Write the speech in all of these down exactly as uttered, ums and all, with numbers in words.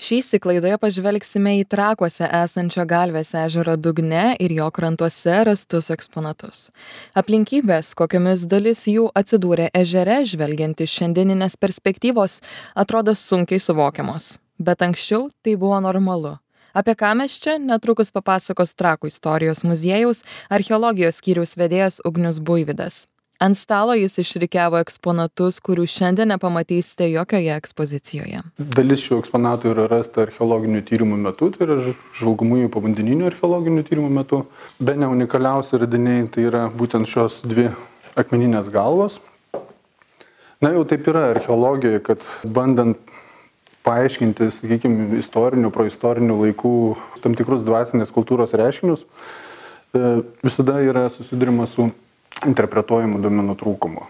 Šįsyk laidoje pažvelgsime į Trakuose esančio Galvės ežero dugne ir jo krantuose rastus eksponatus. Aplinkybės, kokiomis dalis jų atsidūrė ežere, žvelgiant iš šiandieninės perspektyvos, atrodo sunkiai suvokiamos. Bet anksčiau tai buvo normalu. Apie ką mes čia netrukus papasakos Trakų istorijos muziejaus archeologijos skyriaus vedėjas Ugnius Buivydas. Ant stalo jis išrikiavo eksponatus, kurių šiandien nepamatysite jokioje ekspozicijoje. Dalis šių eksponatų yra rasta archeologinių tyrimų metu, tai yra žvalgomųjų povandeninių archeologinių tyrimų metu. Bene unikaliausi radiniai tai yra būtent šios dvi akmeninės galvos. Na jau taip yra archeologijoje, kad bandant paaiškinti, sakykime, istorinių, proistorinių laikų tam tikrus dvasinės kultūros reiškinius, visada yra susidurima su interpretuojamų duomenų trūkumo.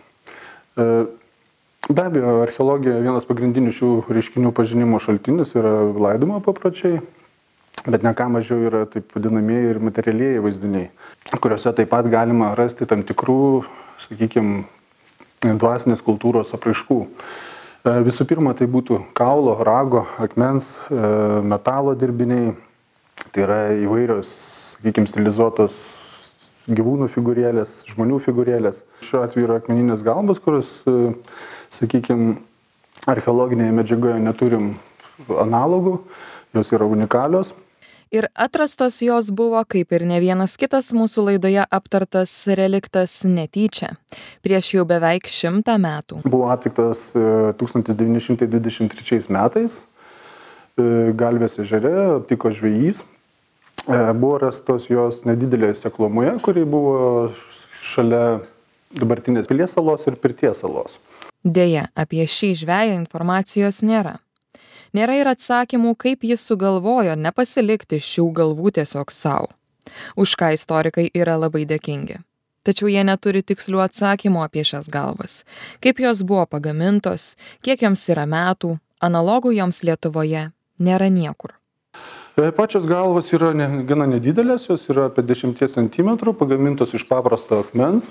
Be abejo, archeologijoje vienas pagrindinių šių reiškinių pažinimo šaltinis yra laidojimo papročiai, bet ne ką mažiau yra taip vadinamieji ir materialieji vaizdiniai, kuriuose taip pat galima rasti tam tikrų, sakykime, dvasinės kultūros apraiškų. Visų pirma, tai būtų kaulo, rago, akmens, metalo dirbiniai, tai yra įvairios, sakykime, stilizuotos gyvūnų figūrėlės, žmonių figūrėlės. Šiuo atveju yra akmeninės galvos, kurios, sakykime, archeologinėje medžiagoje neturim analogų, jos yra unikalios. Ir atrastos jos buvo, kaip ir ne vienas kitas mūsų laidoje aptartas reliktas netyčia, prieš jau beveik šimtą metų. Buvo aptiktas tūkstantis devyni šimtai dvidešimt trečiais metais Galvės ežere, aptiko žvejys. Buvo rastos jos nedidelėje seklumoje, kuri buvo šalia dabartinės Pilies salos ir Pirties salos. Deja, apie šį žveją informacijos nėra. Nėra ir atsakymų, kaip jis sugalvojo nepasilikti šių galvų tiesiog savo. Už ką istorikai yra labai dėkingi. Tačiau jie neturi tikslių atsakymų apie šias galvas. Kaip jos buvo pagamintos, kiek joms yra metų, analogų joms Lietuvoje nėra niekur. Pačios galvos yra ne, gana nedidelės, jos yra apie dešimties centimetrų, pagamintos iš paprasto akmens.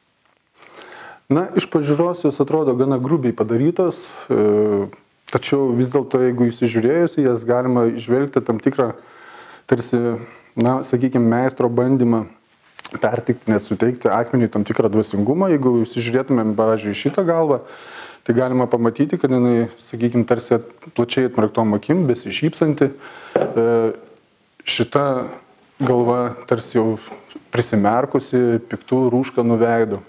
Na, iš pažiūros jos atrodo gana grubiai padarytos, e, tačiau vis dėlto, jeigu įsižiūrėjus, jas galima išvelgti tam tikrą, tarsi, na, sakykime, meistro bandymą pertikti, net suteikti akmeniui tam tikrą dvasingumą. Jeigu įsižiūrėtumėm, pavyzdžiui, šitą galvą, tai galima pamatyti, kad jinai, sakykime, tarsi plačiai atmerktom akim, besišypsanti. E, šita galva tarsi jau prisimerkusi, piktų rūškanų veidų.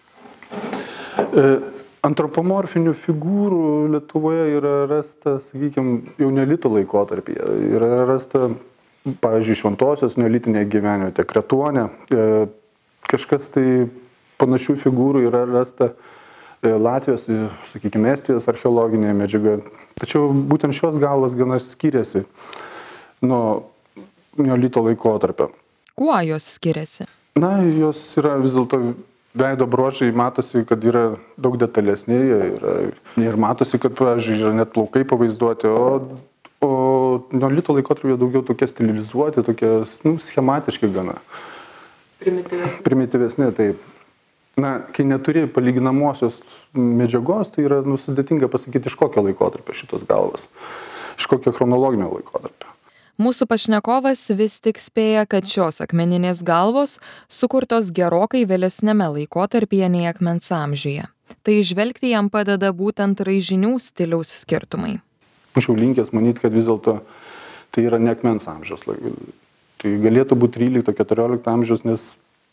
E, antropomorfinių figūrų Lietuvoje yra rasta, sakykime, jau neolito laikotarpyje. Yra rasta, pavyzdžiui, Šventosios neolitinėje gyvenvietėje, Kretuone. E, kažkas tai panašių figūrų yra rasta Latvijos, sakykime, Estijos archeologinėje medžiagoje. Tačiau būtent šios galvos gana skiriasi nuo neolito laikotarpio. Kuo jos skiriasi? Na, jos yra vis dėlto veido bruožai, matosi, kad yra daug detalesni yra, ir matosi, kad, pavyzdžiui, yra net plaukai pavaizduoti, o, o neolito laikotarpio daugiau tokie stilizuoti, tokie, nu, schematiški gana. Primityvesni. Primityvesni, taip. Na, kai neturi palyginamosios medžiagos, tai yra nu, sudėtinga pasakyti, iš kokio laikotarpio šitos galvos, iš kokio chronologinio laikotarpio. Mūsų pašnekovas vis tik spėja, kad šios akmeninės galvos sukurtos gerokai vėlesnėme laikotarpyje nei akmens amžiuje. Tai žvelgti jam padeda būtent raižinių stiliaus skirtumai. Būčiau linkęs manyti, kad vis dėlto tai yra ne akmens amžiaus. Tai galėtų būti trylikto keturiolikto amžiaus, nes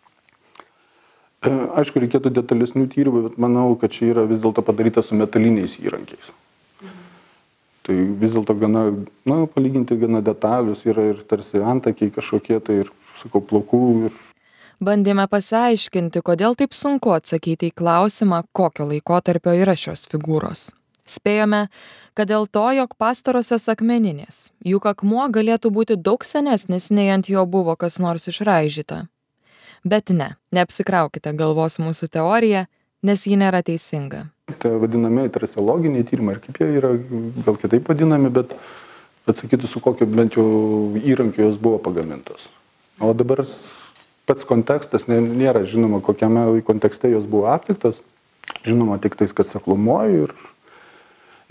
aišku, reikėtų detalesnių tyrimų, bet manau, kad čia yra vis dėlto padaryta su metaliniais įrankiais. Mhm. Tai vis dėlto gana, na, palyginti gana detalius yra ir tarsi antakiai kažkokie, tai ir, sakau, plaukų. Ir... Bandėme pasiaiškinti, kodėl taip sunku atsakyti į klausimą, kokio laikotarpio yra šios figūros. Spėjome, kad dėl to, jog pastarosios akmeninės, juk akmuo galėtų būti daug senesnis, nei ant jo buvo kas nors išraižyta. Bet ne, neapsikraukite galvos mūsų teoriją, nes ji nėra teisinga. Tai vadinamieji traseologiniai tyrimai, ir kaip jie yra, gal kitaip vadinami, bet atsakyti, su kokiu bent jau įrankiu jos buvo pagamintos. O dabar pats kontekstas nėra žinoma, kokiame kontekste jos buvo aptiktos. Žinoma, tik tais, kad seklumoje ir,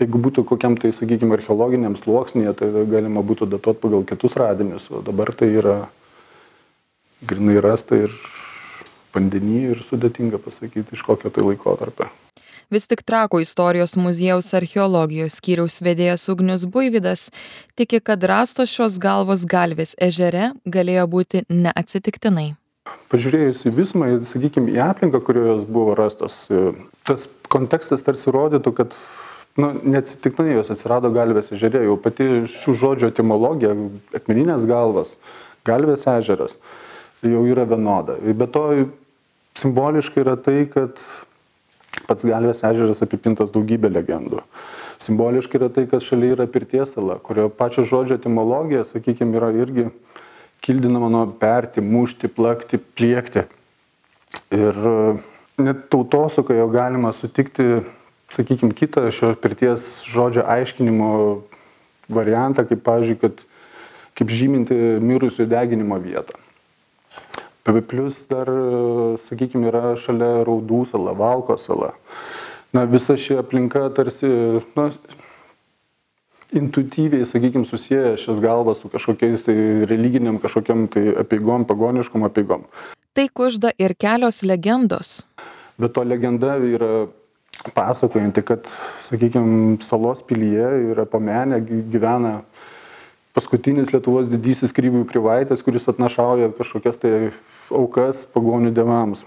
Jeigu būtų kokiam tai, sakykime, archeologiniam sluoksnėje, tai galima būtų datuoti pagal kitus radinius, o dabar tai yra grinai rasta ir vandenį ir sudėtinga pasakyti, iš kokio tai laikotarpio. Vis tik Trakų istorijos muziejaus archeologijos skyriaus vedėjas Ugnius Buivydas tiki, kad rastos šios galvos Galvės ežere galėjo būti neatsitiktinai. Pažiūrėjus į visumą, sakykime, į aplinką, kurioje jos buvo rastos, tas kontekstas tarsi rodytų, kad nu, neatsitiktinai jos atsirado Galvės ežere. Jau pati šių žodžių etimologija, akmeninės galvos, Galvės ežeras, jau yra vienoda. Be to, simboliškai yra tai, kad pats Galvės ežeras apipintas daugybė legendų. Simboliškai yra tai, kad šalia yra Pirties sala, kurio pačio žodžio etimologija, sakykime, yra irgi kildinama nuo perti, mušti, plakti, pliekti. Ir net tautosakoje galima sutikti, sakykime, kitą šio Pirties žodžio aiškinimo variantą, kaip, pavyzdžiui, kad kaip žyminti mirusių deginimo vietą. Plius dar, sakykime, yra šalia Raudų sala, Valko sala. Na, visa ši aplinka tarsi, na, intuityviai, sakykime, susieja šias galvas su kažkokiais tai religiniam, kažkokiam tai apeigom, pagoniškom apeigom. Tai kužda ir kelios legendos. Bet to legenda yra pasakojanti, kad, sakykime, salos pilyje yra Pomenė gyvena paskutinis Lietuvos didysis Krivijų Krivaitis, kuris atnašauja kažkokias tai aukas pagonių dievams.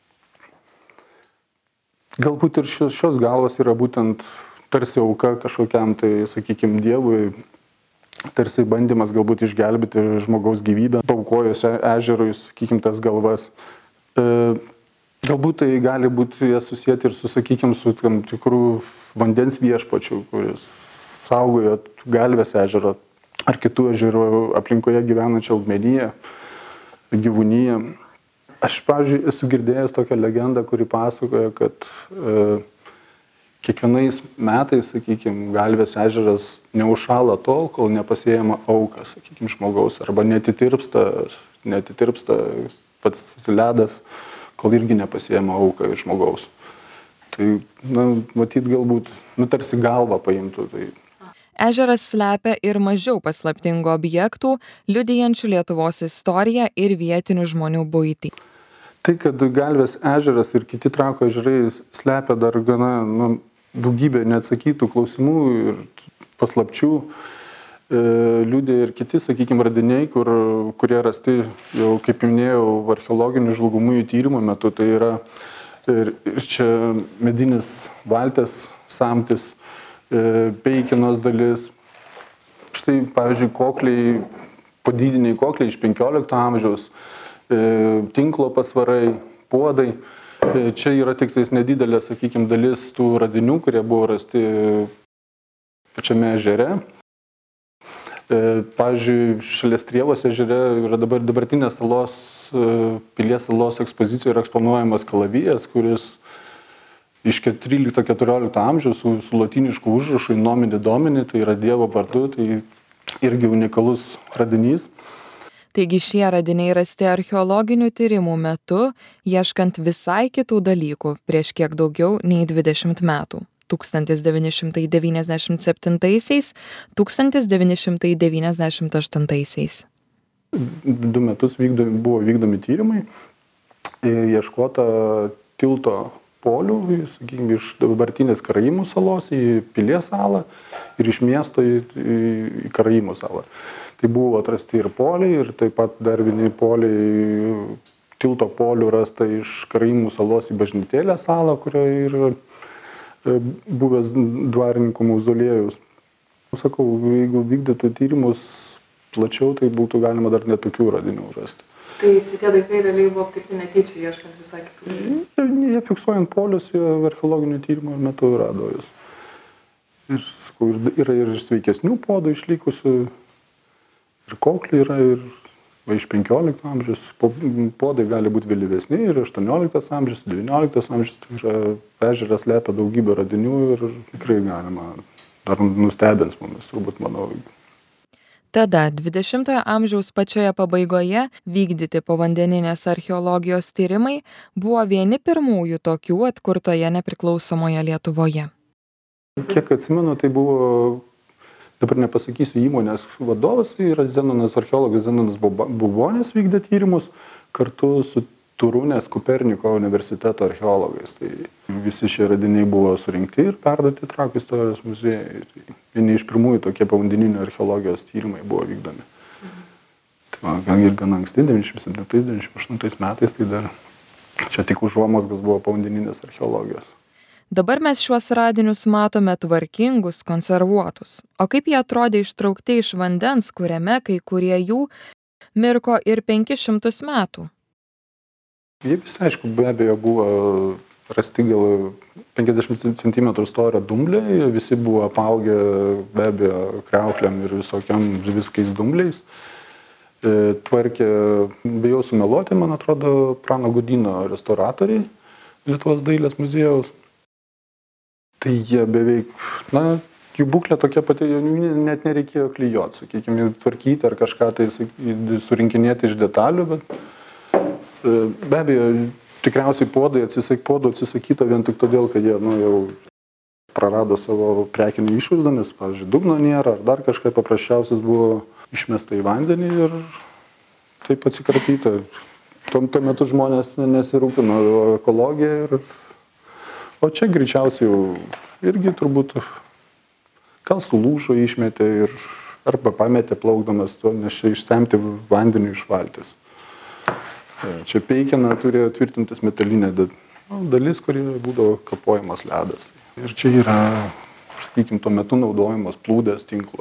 Galbūt ir šios, šios galvos yra būtent tarsi auka kažkokiam tai, sakykime, dievui, tarsi bandymas galbūt išgelbėti žmogaus gyvybę, paukojus ežerui, sakykime, tas galvas. E, galbūt tai gali būti jas susijęti ir su, sakykime, su tam tikrų vandens viešpačių, kuris saugojo Galvės ežero ar kitų ežerų aplinkoje gyvenančią augmeniją, gyvūniją. Aš, pavyzdžiui, esu girdėjęs tokią legendą, kuri pasakoja, kad e, kiekvienais metais, sakykime, Galvės ežeras neužšąla tol, kol nepasiejama auka, sakykime, žmogaus, arba netitirpsta, netitirpsta pats ledas, kol irgi nepasiejama auka iš žmogaus. Tai, na, matyt, galbūt, nu, tarsi galvą paimtų. Tai Ežeras slepia ir mažiau paslaptingų objektų, liudijančių Lietuvos istoriją ir vietinių žmonių buitį. Tai, kad Galvės ežeras ir kiti Trakų ežerai slepia dar gana nu, daugybę neatsakytų klausimų ir paslapčių, e, liudė ir kiti, sakykime, radiniai, kur, kurie rasti jau, kaip minėjau, archeologinių žlugumųjų tyrimų metu. Tai yra ir, ir čia medinis valties samtis, peikinos dalis. Štai, pavyzdžiui, kokliai, podydiniai kokliai iš penkiolikto amžiaus, tinklo pasvarai, puodai. Čia yra tik tais nedidelė, sakykime, dalis tų radinių, kurie buvo rasti pačiame ežere. Pavyzdžiui, šalia Strievos ežere yra dabar dabartinės salos, Pilies salos ekspozicijoje yra eksponuojamas kalavijas, kuris iš trylikto keturiolikto amžiaus su, su lotynišku užrašu nomini domini, tai yra Dievo vardu, tai irgi unikalus radinys. Taigi šie radiniai rasti archeologinių tyrimų metu, ieškant visai kitų dalykų prieš kiek daugiau nei dvidešimt metų. tūkstantis devyni šimtai devyniasdešimt septintaisiais, tūkstantis devyni šimtai devyniasdešimt aštuntaisiais. Du metus vykdomi, buvo vykdomi tyrimai, ieškota tilto polių, sakykime, iš dabartinės Karaimų salos į Pilies salą ir iš miesto į, į, į Karaimų salą. Tai buvo atrasti ir poliai, ir taip pat dar vieni poliai, tilto polių rasta iš Karaimų salos į Bažnytėlę salą, kurioje yra buvęs dvarininkų mauzoliejus. Sakau, jeigu vykdytų tyrimus plačiau, tai būtų galima dar netokių radinių rasti. Tai šitie daiktai realiai buvo aptikti netyčia, ieškant visai kitų. Jie fiksuojant polius, jie archeologinių tyrimų metu rado jūs. Ir, sakau, yra ir sveikesnių podų išlikusių, ir kokliai yra, ir va, iš penkiolikto amžiaus. Podai gali būti vėlyvesni, ir aštuonioliktas amžius, devynioliktas amžius. Tai yra, ežeras slepia daugybę radinių ir tikrai galima, dar nustebins mumis, turbūt, manau. Tada dvidešimtojo amžiaus pačioje pabaigoje vykdyti povandeninės archeologijos tyrimai buvo vieni pirmųjų tokių atkurtoje nepriklausomoje Lietuvoje. Kiek atsimenu, tai buvo, dabar nepasakysiu, įmonės vadovas, tai yra Zenonas, archeologas Zenonas Bubonis vykdė tyrimus kartu su Turūnės Koperniko universiteto archeologais. Tai visi šie radiniai buvo surinkti ir perduoti Trakų istorijos muziejui. Tai vieni iš pirmųjų tokie povandeninių archeologijos tyrimai buvo vykdomi. Tai va, gan ir gan anksti, devyniasdešimt septintais devyniasdešimt aštuntais metais, tai dar čia tik užuomazgos buvo povandeninės archeologijos. Dabar mes šiuos radinius matome tvarkingus, konservuotus. O kaip jie atrodė ištraukti iš vandens, kuriame kai kurie jų mirko ir penkis šimtus metų? Jie visi, aišku, be abejo buvo rasti gal penkiasdešimt centimetrų storio dumbliai, visi buvo apaugę be abejo kriauklėm ir visokiam, visokiais dumbliais. E, tvarkė, bijau sumeluoti, man atrodo, Prano Gudyno restauratoriai Lietuvos dailės muziejaus. Tai jie beveik, na, jų būklė tokia pati, net nereikėjo klijuoti, sakykime, tvarkyti ar kažką tai surinkinėti iš detalių, bet be abejo, tikriausiai podai atsisak, podų atsisakyta vien tik todėl, kad jie nu, jau prarado savo prekinį išvaizdą, nes, pavyzdžiui, dugno nėra, ar dar kažką paprasčiausias buvo išmesta į vandenį ir taip atsikratyta. Tuo, tuo metu žmonės nesirūpino ekologija, ir, o čia greičiausiai jau irgi turbūt gal sulūžo, išmetė ir, arba pametė plaukdamas, to, nes čia išsemti vandenį iš valties. Čia peikena turėjo tvirtintis metalinė dalis, kurioje būdavo kapojamas ledas. Ir čia yra, sakykim, tuo metu naudojamos plūdės tinklo.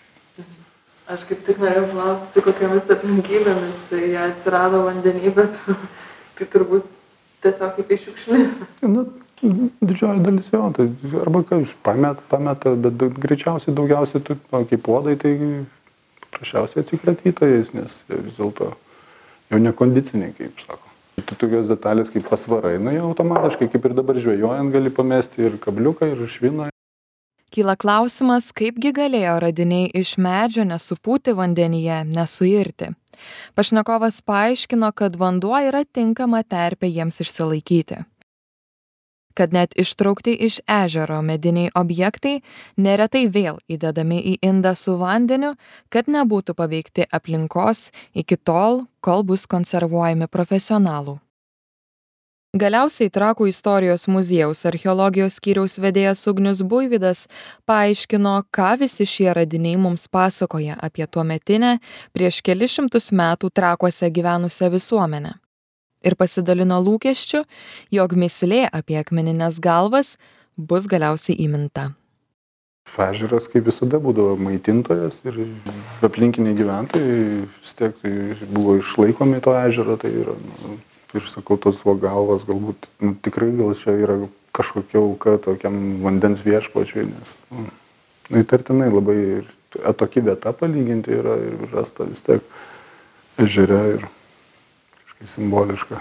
Aš kaip tik norėjau klausti, kokiamis aplinkybėmis tai jie atsirado vandenį, bet tai turbūt tiesiog kaip išiukšlė. Nu, didžioji dalis jo, tai arba kaip pameta, pameta, bet greičiausiai daugiausiai, kaip puodai, tai paprasčiausiai atsikratyta jais, nes vis dėlto jau nekondiciniai, kaip sako. Tai tokios detalės kaip pasvarai, nu jau automatiškai, kaip ir dabar žvejojant, gali pamesti ir kabliuką, ir šviną. Kyla klausimas, kaipgi galėjo radiniai iš medžio nesupūti vandenyje, nesuirti. Pašnekovas paaiškino, kad vanduo yra tinkama terpė jiems išsilaikyti. Kad net ištraukti iš ežero mediniai objektai neretai vėl įdedami į indą su vandeniu, kad nebūtų paveikti aplinkos iki tol, kol bus konservuojami profesionalų. Galiausiai Trakų istorijos muziejaus archeologijos skyriaus vedėjas Ugnius Buivydas paaiškino, ką visi šie radiniai mums pasakoja apie tuometinę prieš kelis šimtus metų Trakuose gyvenusią visuomenę. Ir pasidalino lūkesčiu, jog mįslė apie akmenines galvas bus galiausiai įminta. Ežeras kaip visada būdavo maitintojas ir aplinkiniai gyventojai vis tiek tai buvo išlaikomi to ežero, tai yra, nu, ir sakau, tos va galvas galbūt, nu, tikrai gal čia yra kažkokia auka tokiam vandens viešpačiui, nes, nu, įtartinai labai atoki vieta palyginti yra ir rasta vis tiek ežere ir simboliška.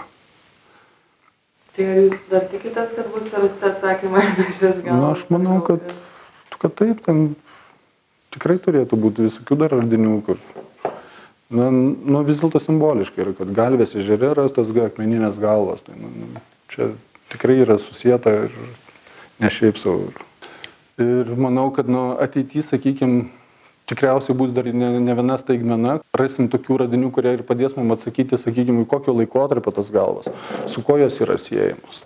Tai ar jūs dar tikitės, kad bus rasti atsakymai apie šias galvas? Na, aš manau, kad, kad taip, ten tikrai turėtų būti visokių dar radinių, kur, na, nu, vis dėlto simboliškai yra, kad Galvės ežere rastas akmeninės galvos. Tai, nu, čia tikrai yra susieta ir ne šiaip savo. Ir manau, kad nu, ateityje, sakykime, tikriausiai bus dar ne, ne viena staigmena. Rasim tokių radinių, kurie ir padės mums atsakyti, sakykime, į kokio laikotarpio tas galvas, su kuo jos yra siejamos.